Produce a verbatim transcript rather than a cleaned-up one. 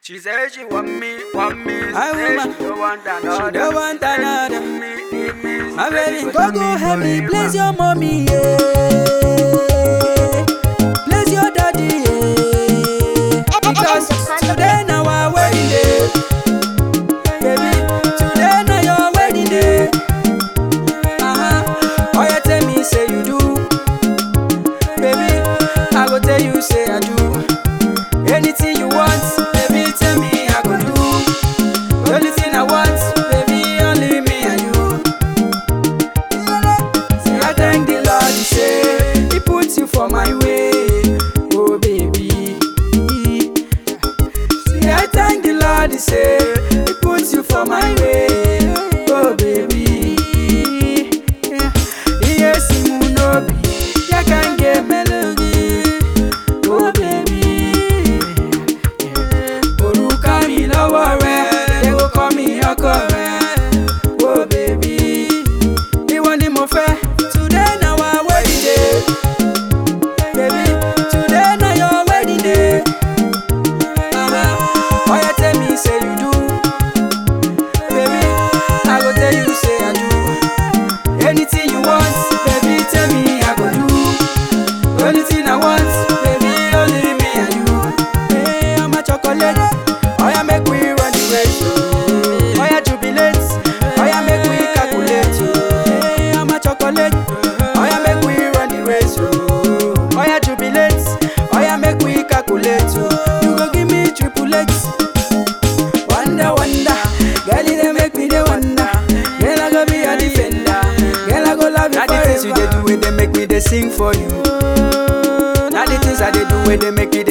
She said she want me, want me. I Say woman, she don't want another. she don't want another. Me, me, me. My baby, Say go she go want help me, me bless forever. your mommy, yeah. Bless your daddy, yeah. Because today now our wedding day, baby. Today now your wedding day. Uh huh. Oh you tell me say you do, baby. I go tell you say I do. Anything you want, baby, tell me I go do. The only thing I want, baby, only me and you. See, I thank the Lord, He say He puts you for my way, oh baby. See, I thank the Lord, He say He puts you for my way, oh baby. Yes, you know me, you can get melody, oh baby. Orúkọ mi lọ́wọ́ rẹ, they go call me ọkọ rẹ, oh baby. Ìwọ ni mo fẹ́, today na our wedding day, baby. Today na your wedding day. Uh-huh. Oya tell me say you do, baby. I go tell you say I do. Anything you want, baby, tell me I go do. Only thing I want, baby, only me and you. Hey, I'm a chocolate. Oya make we run the race. Oya jubilate. Oya make we calculate. Hey, I'm a chocolate. Oya make we run the race. Oya jubilate. Oya make we calculate. You go give me triple X. Wonder, wonder. Girl, you dey make me dey wonder. Girl, I go be a defender. Girl, I go love you forever. Now the things you dey do, wey dey make me dey sing for you. Now the things I dey do, wey dey make me dey